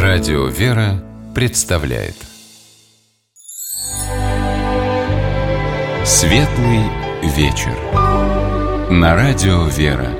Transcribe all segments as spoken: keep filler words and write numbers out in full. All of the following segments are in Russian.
Радио «Вера» представляет Светлый вечер на Радио «Вера».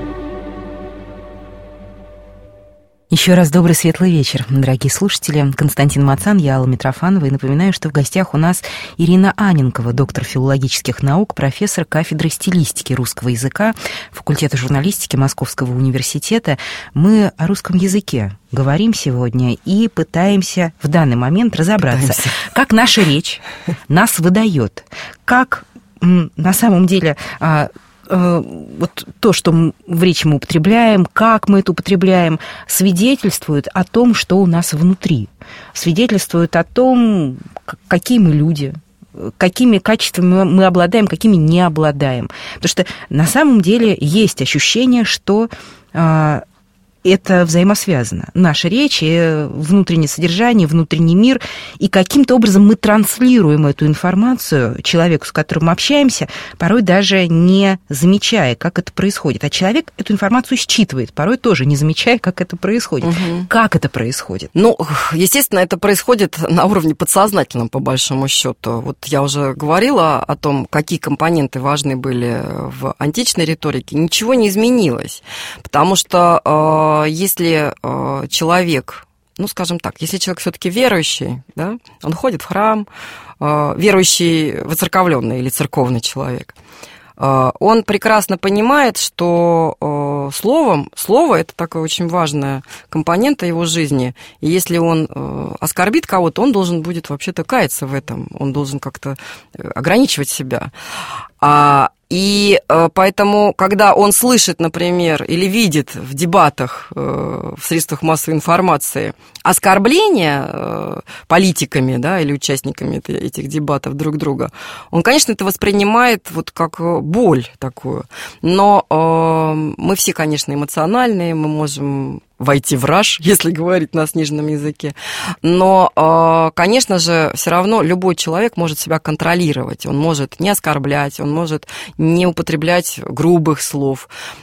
Еще раз добрый светлый вечер, дорогие слушатели. Константин Мацан, я Алла Митрофанова, и напоминаю, что в гостях у нас Ирина Анненкова, доктор филологических наук, профессор кафедры стилистики русского языка, факультета журналистики Московского университета. Мы о русском языке говорим сегодня и пытаемся в данный момент разобраться, пытаемся. Как наша речь нас выдает, как на самом деле... вот то, что в речи мы употребляем, как мы это употребляем, свидетельствует о том, что у нас внутри. Свидетельствует о том, какие мы люди, какими качествами мы обладаем, какими не обладаем. Потому что на самом деле есть ощущение, что это взаимосвязано. Наша речь, внутреннее содержание, внутренний мир, и каким-то образом мы транслируем эту информацию человеку, с которым мы общаемся, порой даже не замечая, как это происходит. А человек эту информацию считывает, порой тоже не замечая, как это происходит. Угу. Как это происходит? Ну, естественно, это происходит на уровне подсознательном, по большому счету. Вот я уже говорила о том, какие компоненты важны были в античной риторике. Ничего не изменилось, потому что если э, человек, ну, скажем так, если человек все-таки верующий, да, он ходит в храм, э, верующий, воцерковленный или церковный человек, э, он прекрасно понимает, что э, словом, слово – это такая очень важная компонента его жизни, и если он э, оскорбит кого-то, он должен будет вообще-то каяться в этом, он должен как-то ограничивать себя. А И поэтому, когда он слышит, например, или видит в дебатах, в средствах массовой информации оскорбления политиками, да, или участниками этих дебатов друг друга, он, конечно, это воспринимает вот как боль такую. Но мы все, конечно, эмоциональные, мы можем войти в раж, если говорить на сниженном языке. Но, конечно же, все равно любой человек может себя контролировать. Он может не оскорблять, он может не употреблять грубых слов.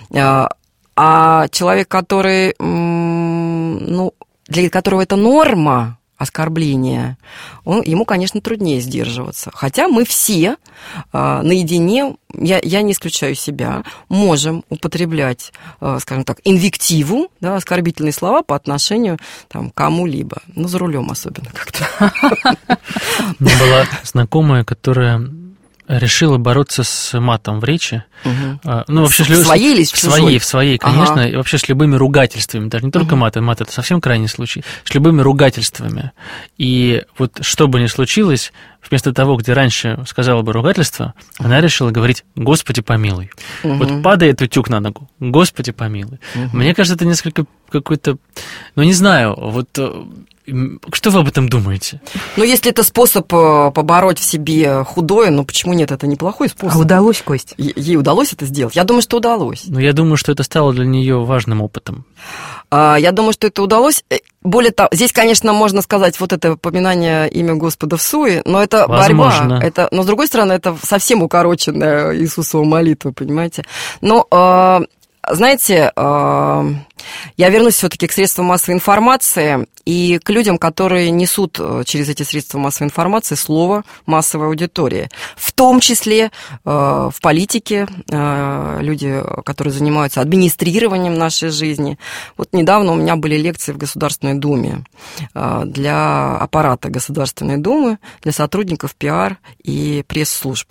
А человек, который, ну, для которого это норма, оскорбления, он, ему, конечно, труднее сдерживаться. Хотя мы все э, наедине, я, я не исключаю себя, можем употреблять, э, скажем так, инвективу, да, оскорбительные слова по отношению там, к кому-либо. Ну, за рулем особенно как-то. У меня была знакомая, которая решила бороться с матом в речи. Угу. Ну, вообще, в своей или в чужой? В своей, в своей, конечно. Ага. И вообще с любыми ругательствами. Даже не только угу. мат, мат – это совсем крайний случай. С любыми ругательствами. И вот что бы ни случилось, вместо того, где раньше сказала бы ругательство, она решила говорить «Господи, помилуй». Угу. Вот падает утюг на ногу «Господи, помилуй». Угу. Мне кажется, это несколько какой-то... Ну, не знаю, вот... Что вы об этом думаете? Ну, если это способ побороть в себе худое, ну, почему нет? Это неплохой способ. А удалось, Кость? Ей удалось это сделать? Я думаю, что удалось. Ну, я думаю, что это стало для нее важным опытом. Я думаю, что это удалось. Более того, здесь, конечно, можно сказать вот это поминание имя Господа в суе, но это Возможно. борьба. Это, но, с другой стороны, это совсем укороченная Иисусова молитва, понимаете? Но... Знаете, я вернусь все-таки к средствам массовой информации и к людям, которые несут через эти средства массовой информации слово массовой аудитории. В том числе в политике люди, которые занимаются администрированием нашей жизни. Вот недавно у меня были лекции в Государственной Думе для аппарата Государственной Думы, для сотрудников пиар и пресс-служб.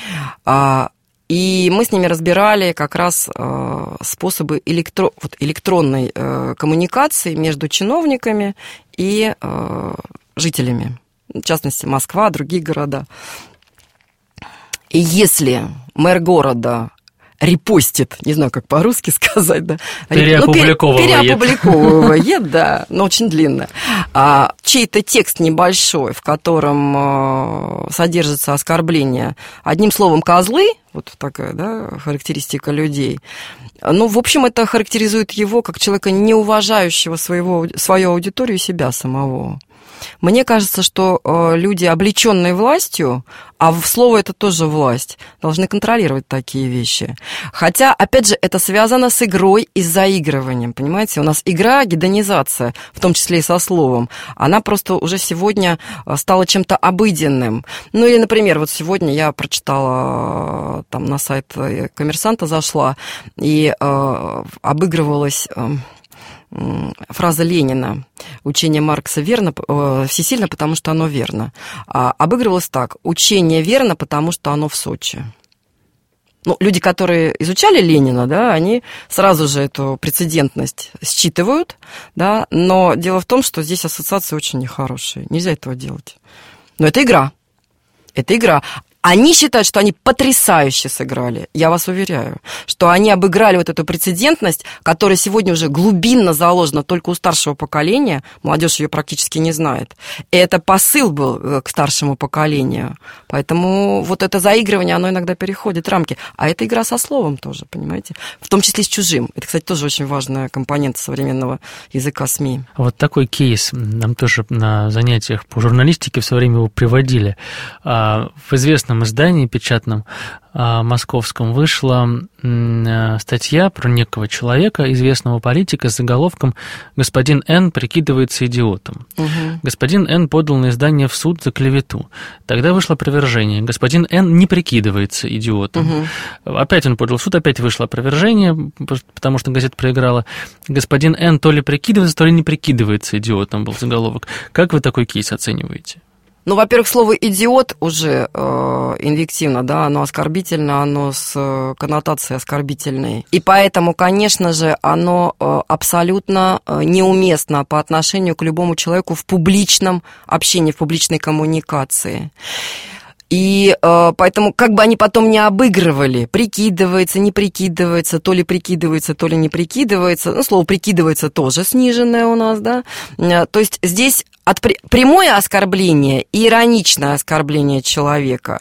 И мы с ними разбирали как раз э, способы электро... вот, электронной э, коммуникации между чиновниками и э, жителями, в частности, Москва, другие города. И если мэр города репостит, не знаю, как по-русски сказать, да. Переопубликовывает. Ну, переопубликовывает, да, но очень длинно. А, чей-то текст небольшой, в котором а, содержится оскорбление, одним словом, козлы, вот такая, да, характеристика людей. Ну, в общем, это характеризует его как человека, не уважающего своего, свою аудиторию и себя самого. Мне кажется, что люди, облеченные властью, а слово это тоже власть, должны контролировать такие вещи. Хотя, опять же, это связано с игрой и с заигрыванием, понимаете? У нас игра, гедонизация, в том числе и со словом, она просто уже сегодня стала чем-то обыденным. Ну или, например, вот сегодня я прочитала, там на сайт «Коммерсанта» зашла, и э, обыгрывалась... Э, фраза Ленина: учение Маркса верно, э, всесильно, потому что оно верно. А обыгрывалось так: учение верно, потому что оно в Сочи. Ну, люди, которые изучали Ленина, да, они сразу же эту прецедентность считывают, да, но дело в том, что здесь ассоциации очень нехорошие. Нельзя этого делать. Но это игра. Это игра. Они считают, что они потрясающе сыграли. Я вас уверяю, что они обыграли вот эту прецедентность, которая сегодня уже глубинно заложена только у старшего поколения. Молодежь ее практически не знает. И это посыл был к старшему поколению. Поэтому вот это заигрывание, оно иногда переходит рамки. А это игра со словом тоже, понимаете? В том числе с чужим. Это, кстати, тоже очень важная компонента современного языка СМИ. Вот такой кейс нам тоже на занятиях по журналистике в свое время его приводили. В известном издании печатном московском вышла статья про некого человека, известного политика, с заголовком «Господин Н. прикидывается идиотом». Угу. Господин Н. подал на издание в суд за клевету. Тогда вышло опровержение. Господин Н. не прикидывается идиотом. Угу. Опять он подал в суд, опять вышло опровержение, потому что газета проиграла. Господин Н. то ли прикидывается, то ли не прикидывается идиотом, был заголовок. Как вы такой кейс оцениваете? Ну, во-первых, слово «идиот» уже э, инвективно, да, оно оскорбительно, оно с э, коннотацией оскорбительной. И поэтому, конечно же, оно э, абсолютно э, неуместно по отношению к любому человеку в публичном общении, в публичной коммуникации. И э, поэтому, как бы они потом не обыгрывали, прикидывается, не прикидывается, то ли прикидывается, то ли не прикидывается, ну, слово «прикидывается» тоже сниженное у нас, да, то есть здесь от прямое оскорбление и ироничное оскорбление человека.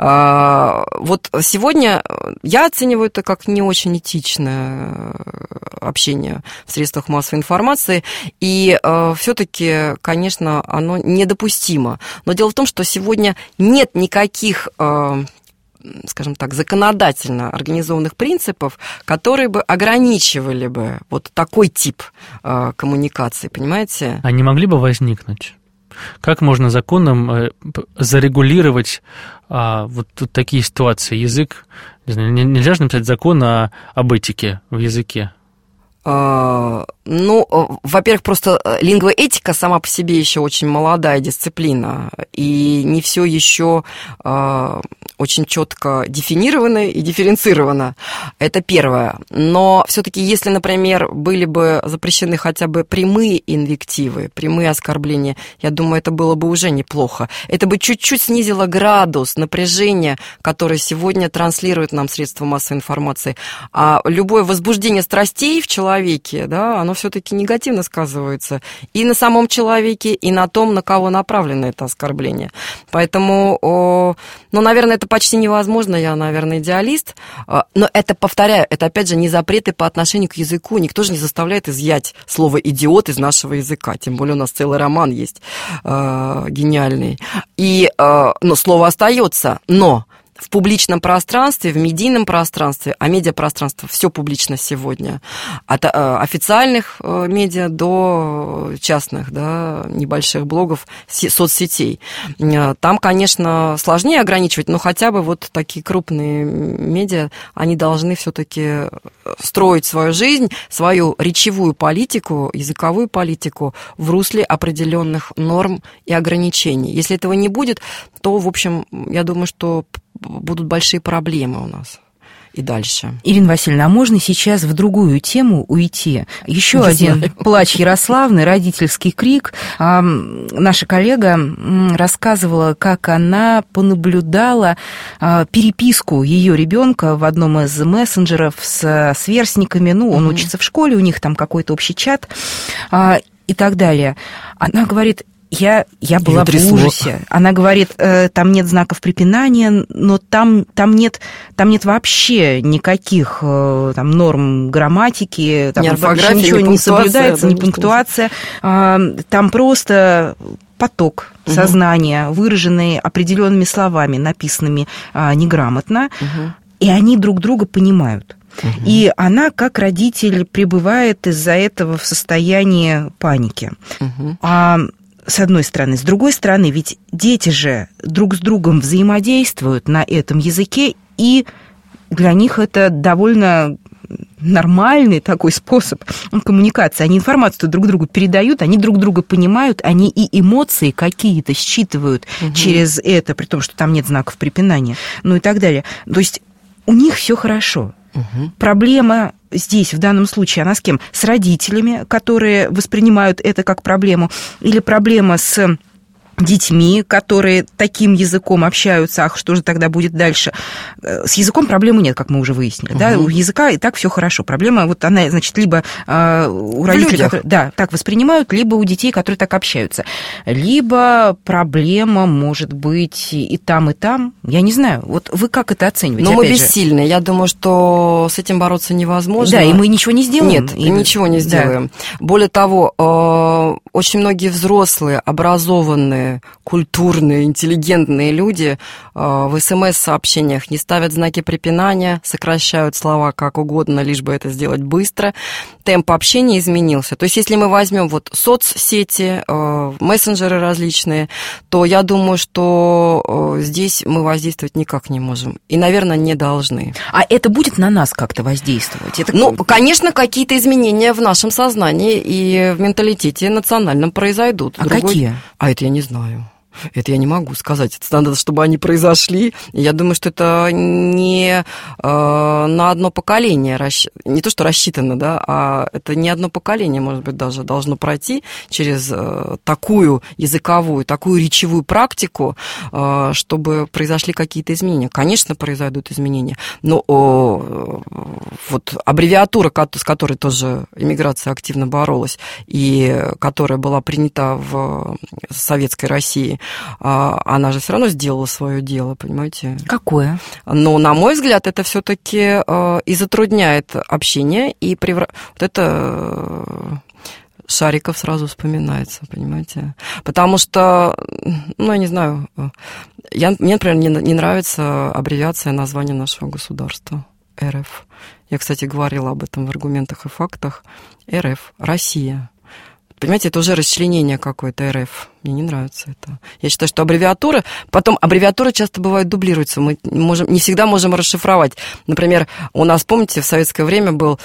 Вот сегодня я оцениваю это как не очень этичное общение в средствах массовой информации, и все-таки, конечно, оно недопустимо. Но дело в том, что сегодня нет никаких, скажем так, законодательно организованных принципов, которые бы ограничивали бы вот такой тип э, коммуникации, понимаете? А не могли бы возникнуть? Как можно законом э, зарегулировать а, вот такие ситуации? Язык, не знаю, нельзя же написать закон о, об этике в языке? Uh, ну, во-первых, просто лингвоэтика сама по себе еще очень молодая дисциплина, и не все еще uh, очень четко дефинировано и дифференцировано. Это первое. Но все-таки, если, например, были бы запрещены хотя бы прямые инвективы, прямые оскорбления, я думаю, это было бы уже неплохо. Это бы чуть-чуть снизило градус напряжения, которое сегодня транслирует нам средства массовой информации. А любое возбуждение страстей в человеке, человеке, да, оно все-таки негативно сказывается и на самом человеке, и на том, на кого направлено это оскорбление. Поэтому, о, ну, наверное, это почти невозможно, я, наверное, идеалист, но это, повторяю, это, опять же, не запреты по отношению к языку, никто же не заставляет изъять слово «идиот» из нашего языка, тем более у нас целый роман есть э, гениальный, и, э, но слово остается, но в публичном пространстве, в медийном пространстве, а медиапространство все публично сегодня, от э, официальных э, медиа до частных, да, небольших блогов, си, соцсетей. Э, там, конечно, сложнее ограничивать, но хотя бы вот такие крупные медиа, они должны все-таки строить свою жизнь, свою речевую политику, языковую политику в русле определенных норм и ограничений. Если этого не будет, то, в общем, я думаю, что будут большие проблемы у нас и дальше. Ирина Васильевна, а можно сейчас в другую тему уйти? Еще Не один знаю. Плач Ярославны, родительский крик. А, наша коллега рассказывала, как она понаблюдала а, переписку ее ребенка в одном из мессенджеров с сверстниками. Ну, он mm-hmm. учится в школе, у них там какой-то общий чат а, и так далее. Она говорит... Я, я была в ужасе. Она говорит, э, там нет знаков препинания, но там, там, нет, там нет вообще никаких э, там, норм грамматики, там вообще ничего не, не соблюдается, да, ни пунктуация. Э, там просто поток сознания, выраженный определенными словами, написанными а, неграмотно, угу. и они друг друга понимают. Угу. И она, как родитель, пребывает из-за этого в состоянии паники. Угу. А с одной стороны. С другой стороны, ведь дети же друг с другом взаимодействуют на этом языке, и для них это довольно нормальный такой способ коммуникации. Они информацию друг другу передают, они друг друга понимают, они и эмоции какие-то считывают угу. через это, при том, что там нет знаков препинания, ну и так далее. То есть у них все хорошо. Угу. Проблема здесь, в данном случае, она с кем? С родителями, которые воспринимают это как проблему, или проблема с детьми, которые таким языком общаются, ах, что же тогда будет дальше? С языком проблемы нет, как мы уже выяснили. Угу. Да? У языка и так все хорошо. Проблема, вот она, значит, либо э, у родителей, которые, да, так воспринимают, либо у детей, которые так общаются. Либо проблема может быть и там, и там. Я не знаю. Вот вы как это оцениваете? Но мы бессильны. Же? Я думаю, что с этим бороться невозможно. Да, и мы ничего не сделаем. Нет, и ничего не сделаем. Да. Более того, э, очень многие взрослые, образованные, культурные, интеллигентные люди в СМС-сообщениях не ставят знаки препинания, сокращают слова как угодно, лишь бы это сделать быстро. Темп общения изменился. То есть, если мы возьмем вот соцсети, мессенджеры различные, то я думаю, что здесь мы воздействовать никак не можем. И, наверное, не должны. А это будет на нас как-то воздействовать? Это... Ну, конечно, какие-то изменения в нашем сознании и в менталитете национальном произойдут. А Другой... какие? А это я не знаю. Это я не могу сказать. Это надо, чтобы они произошли. Я думаю, что это не э, на одно поколение, расщ... не то, что рассчитано, да, а это не одно поколение, может быть, даже должно пройти через э, такую языковую, такую речевую практику, э, чтобы произошли какие-то изменения. Конечно, произойдут изменения, но э, вот аббревиатура, с которой тоже иммиграция активно боролась, и которая была принята в Советской России, она же все равно сделала свое дело, понимаете? Какое? Но, на мой взгляд, это все-таки и затрудняет общение, и превра... вот это Шариков сразу вспоминается, понимаете? Потому что, ну, я не знаю, я, мне, например, не, не нравится аббревиация названия нашего государства. эр эф. Я, кстати, говорила об этом в аргументах и фактах. эр эф, Россия. Понимаете, это уже расчленение какое-то, эр эф. Мне не нравится это. Я считаю, что аббревиатура... Потом аббревиатуры часто бывают дублируются. Мы можем, не всегда можем расшифровать. Например, у нас, помните, в советское время был...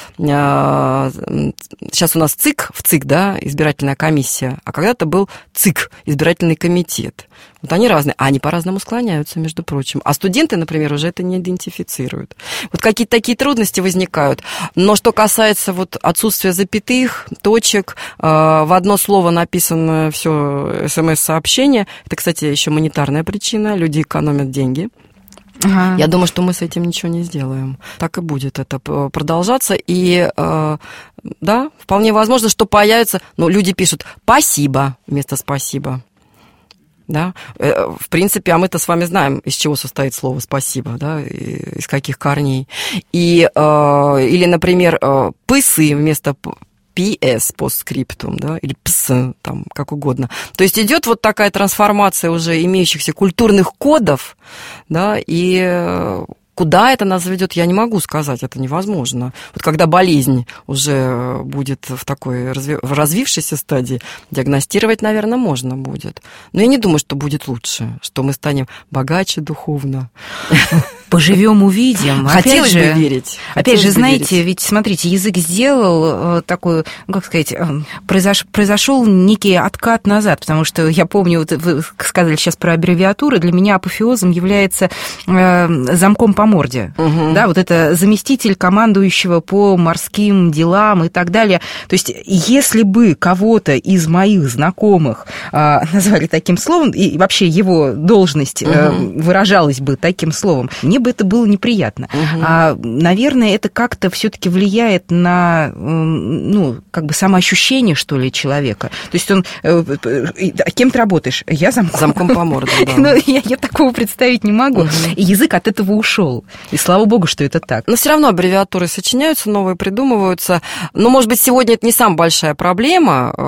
Э, сейчас у нас ЦИК, в ЦИК, да, избирательная комиссия, а когда-то был ЦИК, избирательный комитет. Вот они разные, а они по-разному склоняются, между прочим. А студенты, например, уже это не идентифицируют. Вот какие-то такие трудности возникают. Но что касается вот отсутствия запятых, точек, э, в одно слово написано все СМС-сообщение. Это, кстати, еще монетарная причина. Люди экономят деньги. Ага. Я думаю, что мы с этим ничего не сделаем. Так и будет это продолжаться. И э, да, вполне возможно, что появится... Ну, люди пишут «спасибо» вместо «спасибо». Да? В принципе, а мы-то с вами знаем, из чего состоит слово «спасибо», да? Из каких корней. И, э, или, например, «пысы» вместо... пи эс, постскриптум, да, или пс, там, как угодно. То есть идет вот такая трансформация уже имеющихся культурных кодов, да, и куда это нас заведет, я не могу сказать, это невозможно. Вот когда болезнь уже будет в такой разви... в развившейся стадии, диагностировать, наверное, можно будет. Но я не думаю, что будет лучше, что мы станем богаче духовно. Поживем, увидим. Хотелось бы верить. Опять же, знаете, ведь, смотрите, язык сделал такой, ну, как сказать, произош, произошел некий откат назад, потому что я помню, вот вы сказали сейчас про аббревиатуры, для меня апофеозом является э, замком по морде. Угу. Да, вот это заместитель командующего по морским делам и так далее. То есть, если бы кого-то из моих знакомых э, назвали таким словом, и вообще его должность э, угу. выражалась бы таким словом, мне бы это было неприятно. Угу. А, наверное, это как-то все-таки влияет на, ну, как бы самоощущение, что ли, человека. То есть он... Кем ты работаешь? Я замком. Замком по морде, да. Но я, я такого представить не могу. Угу. И язык от этого ушел. И слава богу, что это так. Но все равно аббревиатуры сочиняются, новые придумываются. Но, может быть, сегодня это не самая большая проблема.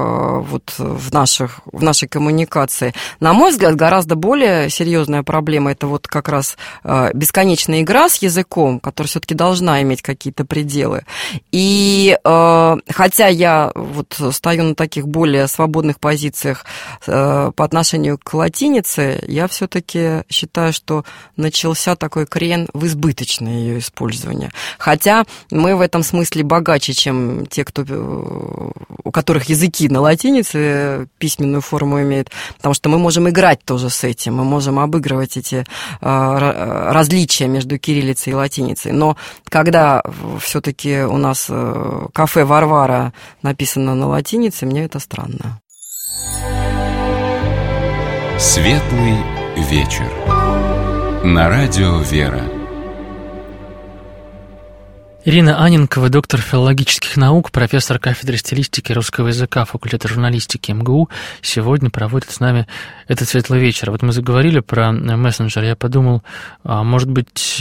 вот в, наших, в нашей коммуникации. На мой взгляд, гораздо более серьезная проблема – это вот как раз бесконечная игра с языком, которая все-таки должна иметь какие-то пределы. И хотя я вот стою на таких более свободных позициях по отношению к латинице, я все-таки считаю, что начался такой крен в избыточное ее использование. Хотя мы в этом смысле богаче, чем те, кто, у которых языки на латинице письменную форму имеют, потому что мы можем играть тоже с этим, мы можем обыгрывать эти различия между кириллицей и латиницей. Но когда все-таки у нас кафе Варвара написано на латинице, мне это странно. Светлый вечер. На радио «Вера». Ирина Анненкова, доктор филологических наук, профессор кафедры стилистики русского языка факультета журналистики эм гэ у, сегодня проводит с нами этот светлый вечер. Вот мы заговорили про мессенджер, я подумал, может быть,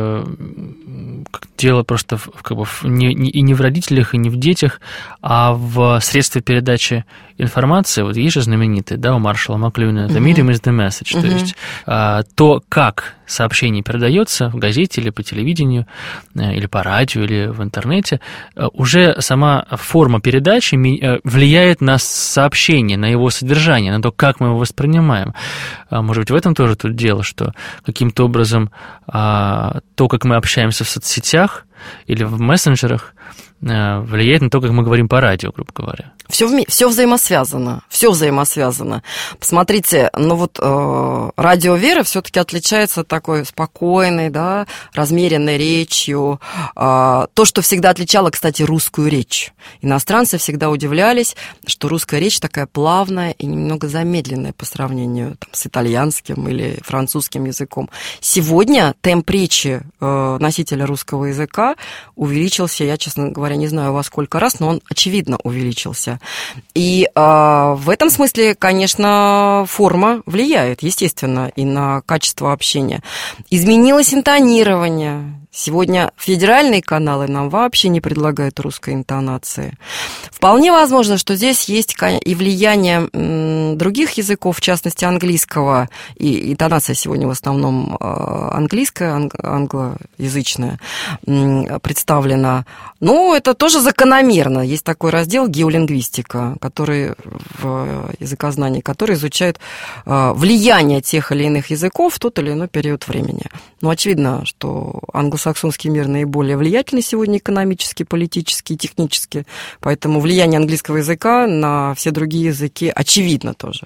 дело просто как бы не, не, и не в родителях, и не в детях, а в средстве передачи информации. Вот есть же знаменитый, да, у Маршала Маклюина, «The medium is the message», uh-huh. то есть то, как сообщение передается в газете или по телевидению, или по радио, или в интернете, уже сама форма передачи влияет на сообщение, на его содержание, на то, как мы его воспринимаем. Может быть, в этом тоже тут дело, что каким-то образом то, как мы общаемся в соцсетях или в мессенджерах, влияет на то, как мы говорим по радио, грубо говоря. Все, вме- все взаимосвязано, все взаимосвязано. Посмотрите, ну вот э, радио «Вера» все-таки отличается такой спокойной, да, размеренной речью. Э, то, что всегда отличало, кстати, русскую речь. Иностранцы всегда удивлялись, что русская речь такая плавная и немного замедленная по сравнению там, с итальянским или французским языком. Сегодня темп речи э, носителя русского языка увеличился, я, честно говоря, не знаю во сколько раз, но он, очевидно, увеличился. И э, в этом смысле, конечно, форма влияет, естественно, и на качество общения. Изменилось интонирование. Сегодня федеральные каналы нам вообще не предлагают русской интонации. Вполне возможно, что здесь есть и влияние других языков, в частности английского, и интонация сегодня в основном английская, англоязычная представлена. Но это тоже закономерно. Есть такой раздел геолингвистика, который в языкознании, который изучает влияние тех или иных языков в тот или иной период времени. Ну, очевидно, что англосаксонский мир наиболее влиятельный сегодня экономически, политически, технически, поэтому влияние английского языка на все другие языки очевидно тоже.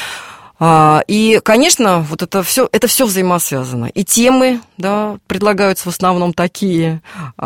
И, конечно, вот это все, это все взаимосвязано. И темы, да, предлагаются в основном такие,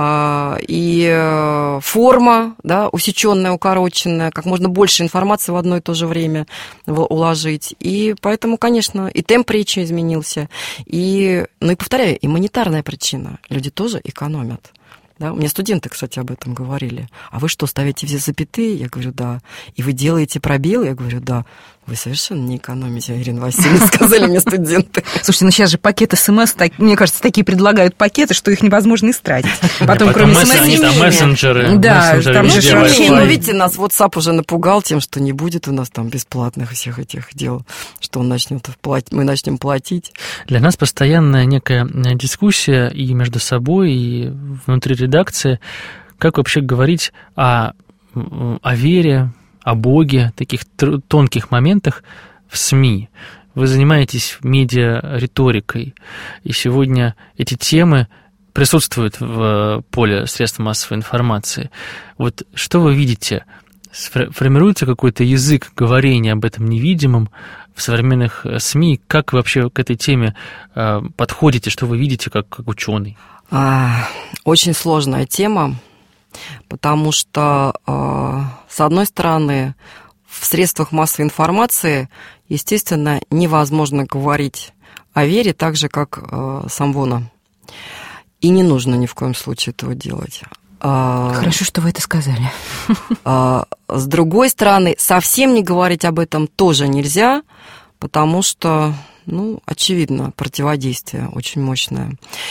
и форма, да, усеченная, укороченная, как можно больше информации в одно и то же время уложить. И поэтому, конечно, и темп речи изменился. И, ну и повторяю, и монетарная причина. Люди тоже экономят. Да? У меня студенты, кстати, об этом говорили. А вы что, ставите все запятые? Я говорю, да. И вы делаете пробелы? Я говорю, да. Вы совершенно не экономите, Ирина Васильевна, сказали мне студенты. Слушайте, ну сейчас же пакет СМС, мне кажется, такие предлагают пакеты, что их невозможно истратить. Потом, кроме СМС, там мессенджеры. Да, там же вообще... Ну, видите, нас WhatsApp уже напугал тем, что не будет у нас там бесплатных всех этих дел, что он начнет платить, мы начнем платить. Для нас постоянная некая дискуссия и между собой, и внутри редакции, как вообще говорить о, о вере, о Боге, таких тонких моментах в СМИ. Вы занимаетесь медиа-риторикой, и сегодня эти темы присутствуют в поле средств массовой информации. Вот что вы видите? Формируется какой-то язык говорения об этом невидимом в современных СМИ? Как вы вообще к этой теме подходите? Что вы видите как, как ученый? Очень сложная тема. Потому что, с одной стороны, в средствах массовой информации, естественно, невозможно говорить о вере так же, как самвона. И не нужно ни в коем случае этого делать. Хорошо, что вы это сказали. С другой стороны, совсем не говорить об этом тоже нельзя, потому что, ну, очевидно, противодействие очень мощное.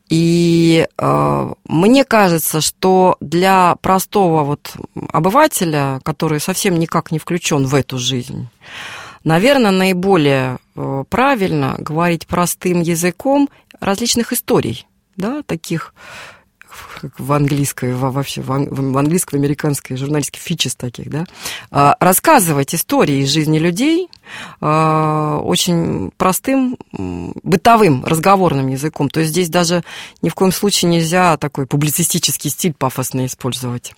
И э, мне кажется, что для простого вот обывателя, который совсем никак не включен в эту жизнь, наверное, наиболее э, правильно говорить простым языком различных историй, да, таких в английской, вообще в английской, американской журналистике фичес таких, да, рассказывать истории из жизни людей очень простым, бытовым, разговорным языком. То есть здесь даже ни в коем случае нельзя такой публицистический стиль пафосный использовать.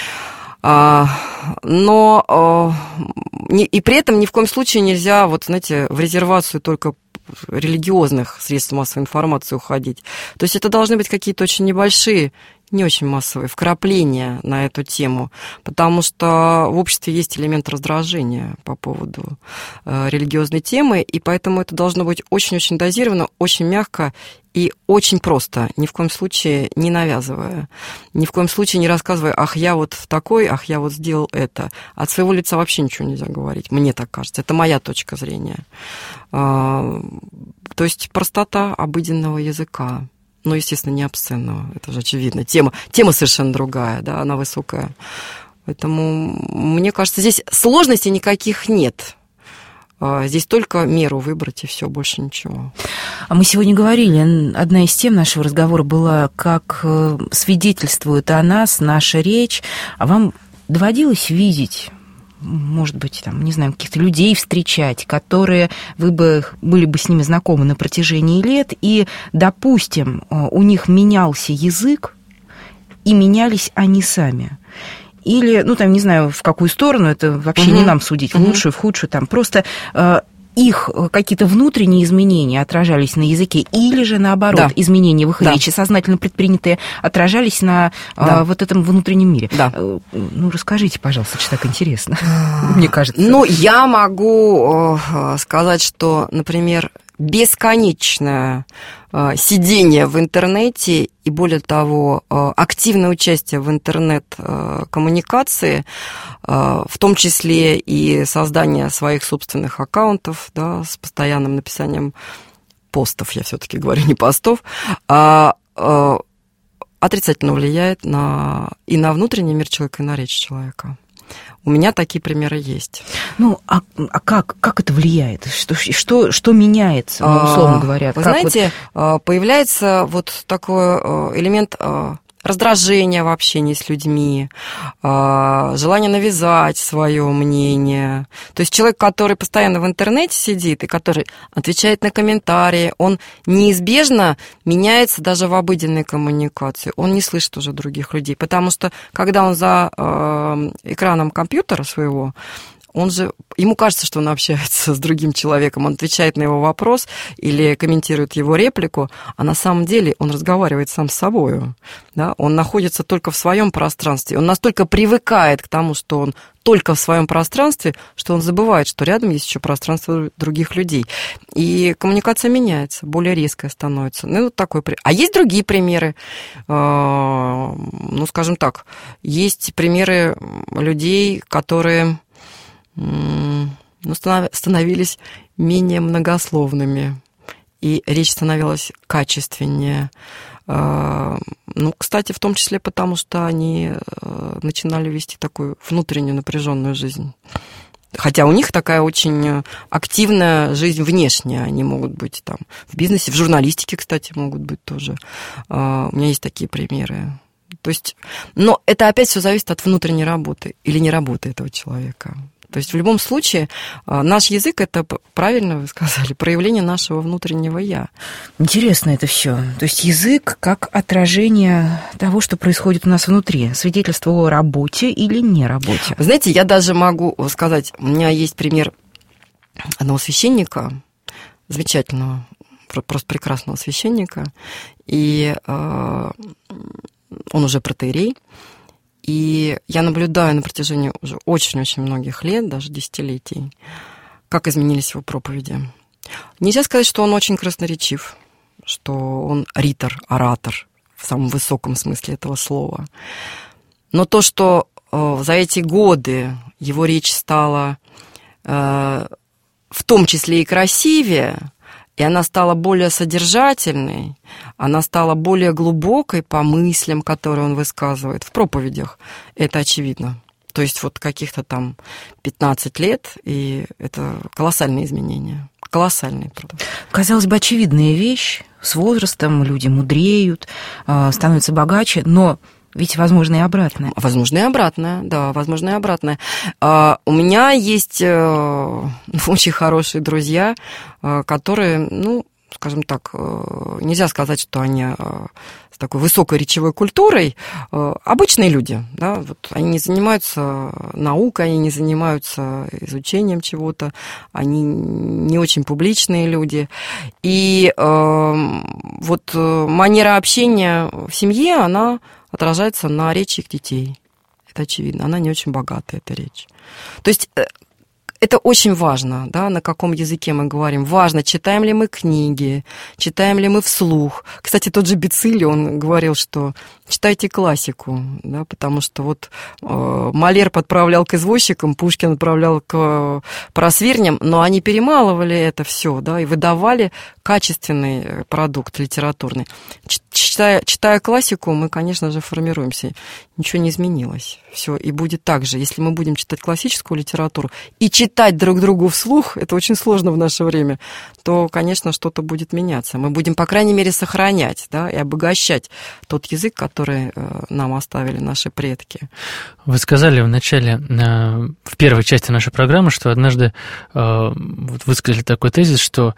Но и при этом ни в коем случае нельзя, вот, знаете, в резервацию только религиозных средств массовой информации уходить. То есть это должны быть какие-то очень небольшие, не очень массовые вкрапления на эту тему, потому что в обществе есть элемент раздражения по поводу э, религиозной темы, и поэтому это должно быть очень-очень дозировано, очень мягко и очень просто, ни в коем случае не навязывая, ни в коем случае не рассказывая, ах, я вот такой, ах, я вот сделал это. От своего лица вообще ничего нельзя говорить, мне так кажется, это моя точка зрения. То есть простота обыденного языка, ну, естественно, не обсценного, это же очевидно. Тема, тема совершенно другая, да, она высокая. Поэтому, мне кажется, здесь сложностей никаких нет. Здесь только меру выбрать, и все, больше ничего. А мы сегодня говорили, одна из тем нашего разговора была, как свидетельствует о нас наша речь. А вам доводилось видеть, может быть, там, не знаю, каких-то людей встречать, которые вы бы были бы с ними знакомы на протяжении лет, и, допустим, у них менялся язык, и менялись они сами? Или, ну, там, не знаю, в какую сторону, это вообще угу. не нам судить, в лучшую, в худшую, там, просто э, их какие-то внутренние изменения отражались на языке, или же, наоборот, да. изменения в их да. речи, сознательно предпринятые, отражались на да. э, вот этом внутреннем мире. Да. Э, ну, расскажите, пожалуйста, что так интересно, мне кажется. Ну, я могу сказать, что, например, бесконечное сидение в интернете и, более того, активное участие в интернет-коммуникации, в том числе и создание своих собственных аккаунтов, да, с постоянным написанием постов, я все-таки говорю, не постов, отрицательно влияет на, и на внутренний мир человека, и на речь человека. У меня такие примеры есть. Ну, а, а как, как это влияет? Что, что, что меняется, ну, условно говоря? Вы как знаете, вот... появляется вот такой элемент раздражение в общении с людьми, желание навязать свое мнение. То есть человек, который постоянно в интернете сидит и который отвечает на комментарии, он неизбежно меняется даже в обыденной коммуникации. Он не слышит уже других людей, потому что когда он за экраном компьютера своего, он же, ему кажется, что он общается с другим человеком, он отвечает на его вопрос или комментирует его реплику, а на самом деле он разговаривает сам с собой. Да? Он находится только в своем пространстве, он настолько привыкает к тому, что он только в своем пространстве, что он забывает, что рядом есть еще пространство других людей. И коммуникация меняется, более резкая становится. Ну, вот такой. А есть другие примеры. Ну, скажем так, есть примеры людей, которые... Ну, становились менее многословными, и речь становилась качественнее. Ну, кстати, в том числе потому, что они начинали вести такую внутреннюю напряженную жизнь. Хотя у них такая очень активная жизнь внешняя. Они могут быть там в бизнесе, в журналистике, кстати, могут быть тоже. У меня есть такие примеры. То есть, но это опять все зависит от внутренней работы или не работы этого человека. То есть в любом случае наш язык — это, правильно вы сказали, проявление нашего внутреннего «я». Интересно это все. То есть язык как отражение того, что происходит у нас внутри. Свидетельство о работе или не работе. Вы знаете, я даже могу сказать, у меня есть пример одного священника, замечательного, просто прекрасного священника, и э, он уже протоиерей. И я наблюдаю на протяжении уже очень-очень многих лет, даже десятилетий, как изменились его проповеди. Нельзя сказать, что он очень красноречив, что он ритор, оратор в самом высоком смысле этого слова. Но то, что э, за эти годы его речь стала э, в том числе и красивее, И она стала более содержательной, она стала более глубокой по мыслям, которые он высказывает в проповедях. Это очевидно. То есть вот каких-то там пятнадцать лет, и это колоссальные изменения. Колоссальные, правда. Казалось бы, очевидная вещь. С возрастом люди мудреют, становятся богаче, но ведь возможно и обратное. Возможно и обратное, да, возможно и обратное. У меня есть очень хорошие друзья, которые, ну, скажем так, нельзя сказать, что они с такой высокой речевой культурой, обычные люди, да, вот они не занимаются наукой, они не занимаются изучением чего-то, они не очень публичные люди. И э, вот манера общения в семье, она отражается на речи их детей. Это очевидно, она не очень богатая, эта речь. То есть это очень важно, да, на каком языке мы говорим. Важно, читаем ли мы книги, читаем ли мы вслух. Кстати, тот же Бицилли, он говорил, что читайте классику, да, потому что вот э, Мольер подправлял к извозчикам, Пушкин отправлял к просвирням, но они перемалывали это все, да, и выдавали качественный продукт литературный. Читая, читая классику, мы, конечно же, формируемся. Ничего не изменилось. Все, и будет так же. Если мы будем читать классическую литературу и читать друг другу вслух, это очень сложно в наше время, то, конечно, что-то будет меняться. Мы будем, по крайней мере, сохранять, да, и обогащать тот язык, который нам оставили наши предки. Вы сказали в начале, в первой части нашей программы, что однажды вот высказали такой тезис, что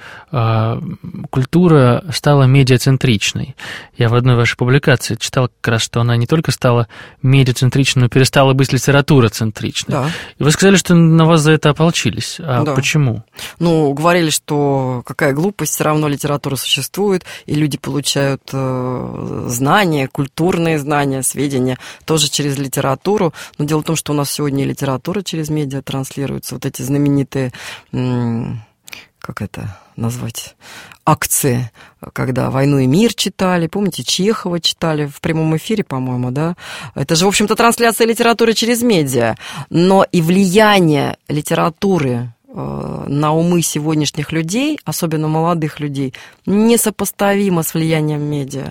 культура стала медиацентричной. Я в одной вашей публикации читал как раз, что она не только стала медиацентричной, но перестала быть литературоцентричной. Да. И вы сказали, что на вас за это ополчились. А да. Почему? Ну, говорили, что какая глупость, все равно литература существует, и люди получают э, знания, культурные знания, сведения тоже через литературу. Но дело в том, что у нас сегодня и литература через медиа транслируется. Вот эти знаменитые, м- как это назвать, акции, когда «Войну и мир» читали, помните, Чехова читали в прямом эфире, по-моему, да? Это же, в общем-то, трансляция литературы через медиа. Но и влияние литературы на умы сегодняшних людей, особенно молодых людей, несопоставимо с влиянием медиа.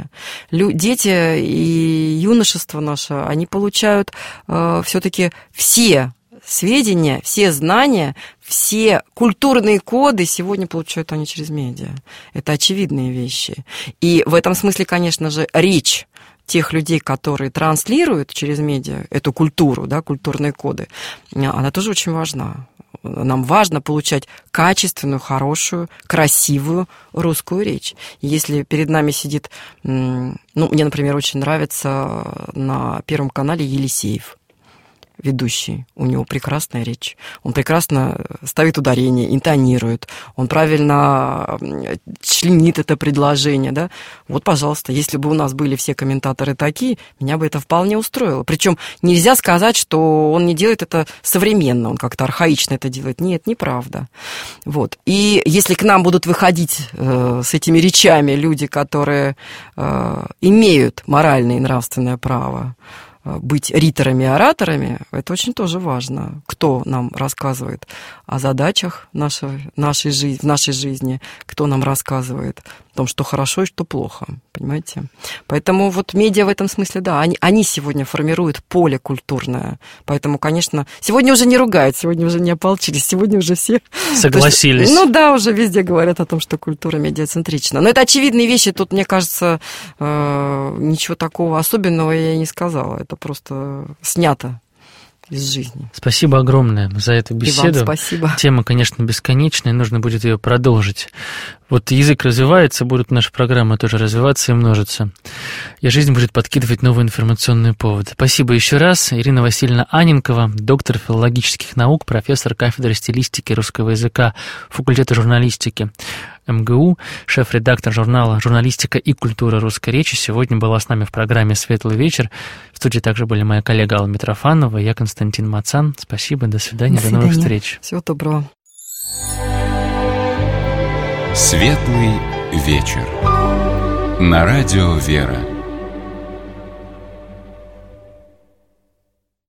Дети и юношество наше, они получают все-таки все сведения, все знания, все культурные коды сегодня получают они через медиа. Это очевидные вещи. И в этом смысле, конечно же, речь тех людей, которые транслируют через медиа эту культуру, да, культурные коды, она тоже очень важна. Нам важно получать качественную, хорошую, красивую русскую речь. Если перед нами сидит, ну, мне, например, очень нравится на Первом канале Елисеев, ведущий. У него прекрасная речь. Он прекрасно ставит ударение, интонирует. Он правильно членит это предложение. Да? Вот, пожалуйста, если бы у нас были все комментаторы такие, меня бы это вполне устроило. Причем нельзя сказать, что он не делает это современно, он как-то архаично это делает. Нет, неправда. Вот. И если к нам будут выходить э, с этими речами люди, которые э, имеют моральное и нравственное право быть риторами и ораторами, это очень тоже важно. Кто нам рассказывает о задачах нашей, нашей жизни, в нашей жизни, кто нам рассказывает о том, что хорошо и что плохо, понимаете? Поэтому вот медиа в этом смысле, да, они, они сегодня формируют поле культурное. Поэтому, конечно, сегодня уже не ругают, сегодня уже не ополчились, сегодня уже все... Согласились. Есть, ну да, уже везде говорят о том, что культура медиацентрична. Но это очевидные вещи, тут, мне кажется, э, ничего такого особенного я и не сказала. Это просто снято из жизни. Спасибо огромное за эту беседу. И вам спасибо. Тема, конечно, бесконечная, нужно будет ее продолжить. Вот язык развивается, будут наши программы тоже развиваться и множиться. И жизнь будет подкидывать новые информационные поводы. Спасибо еще раз. Ирина Васильевна Анненкова, доктор филологических наук, профессор кафедры стилистики русского языка факультета журналистики эм гэ у, шеф-редактор журнала «Журналистика и культура русской речи», сегодня была с нами в программе «Светлый вечер». В студии также были моя коллега Алла Митрофанова, я Константин Мацан. Спасибо, до свидания, до, до новых встреч. Всего доброго. «Светлый вечер» на радио «Вера».